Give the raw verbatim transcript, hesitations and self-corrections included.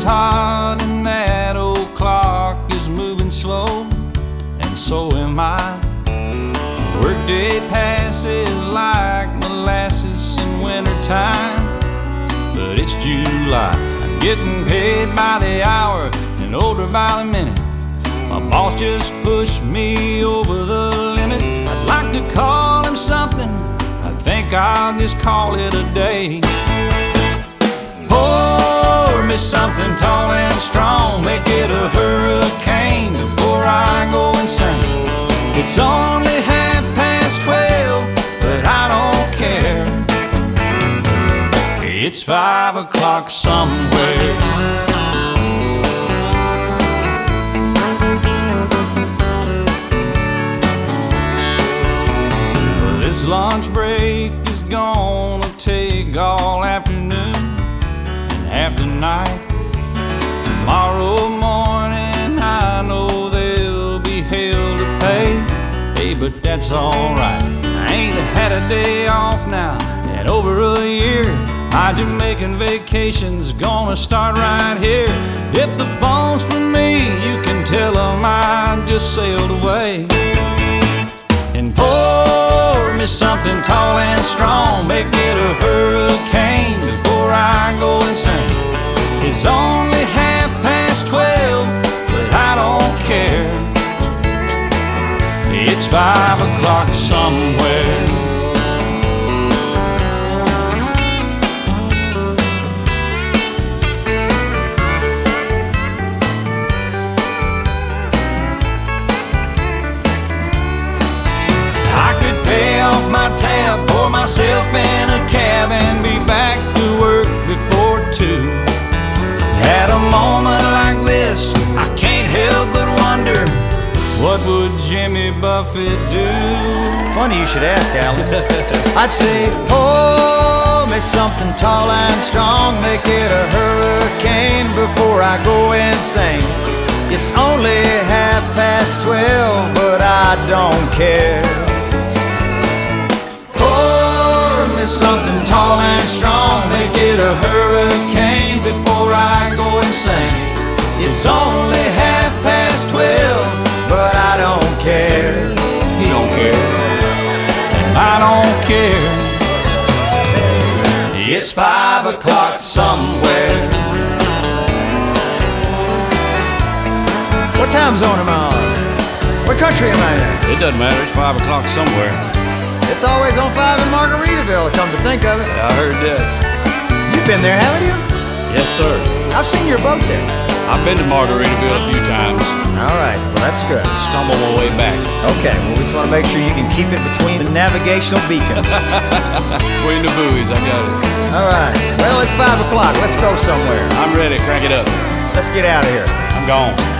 hot and that old clock is moving slow, and so am I. Workday passes like molasses in wintertime, but it's July. I'm getting paid by the hour and older by the minute. My boss just pushed me over the limit. I'd like to call him something, I think I'll just call it a day. Pour me something tall and strong, make it a hurricane before I go insane. It's only half past twelve, but I don't care. It's five o'clock somewhere. Well, this lunch break is gonna take all afternoon and half the night. Tomorrow morning I know there'll be hell to pay. Hey, but that's alright. I ain't had a day off now in over a year. My Jamaican vacation's gonna start right here. If the phone's for me, you can tell them I just sailed away. And pour me something tall and strong, make it a hurricane before I go insane. It's only half past twelve, but I don't care. It's five o'clock somewhere. I could pay off my tab, pour myself in a cab, and be back to work before two. At a moment like this, I can't help but wonder, what would Jimmy Buffett do? Funny you should ask, Alan. I'd say, pour me something tall and strong, make it a hurricane before I go insane. It's only half past twelve, but I don't care. Pour me something tall and strong, make it a hurricane before I go insane. It's only half past twelve, but I don't care. He don't care, and I don't care. It's five o'clock somewhere. What time zone am I on? What country am I in? It doesn't matter, it's five o'clock somewhere. It's always on five in Margaritaville, come to think of it. Yeah, I heard that. You've been there, haven't you? Yes, sir. I've seen your boat there. I've been to Margaritaville a few times. All right, well, that's good. Stumbled my way back. Okay, well, we just want to make sure you can keep it between the navigational beacons. Between the buoys, I got it. All right, well, it's five o'clock. Let's go somewhere. I'm ready, crank it up. Let's get out of here. I'm gone.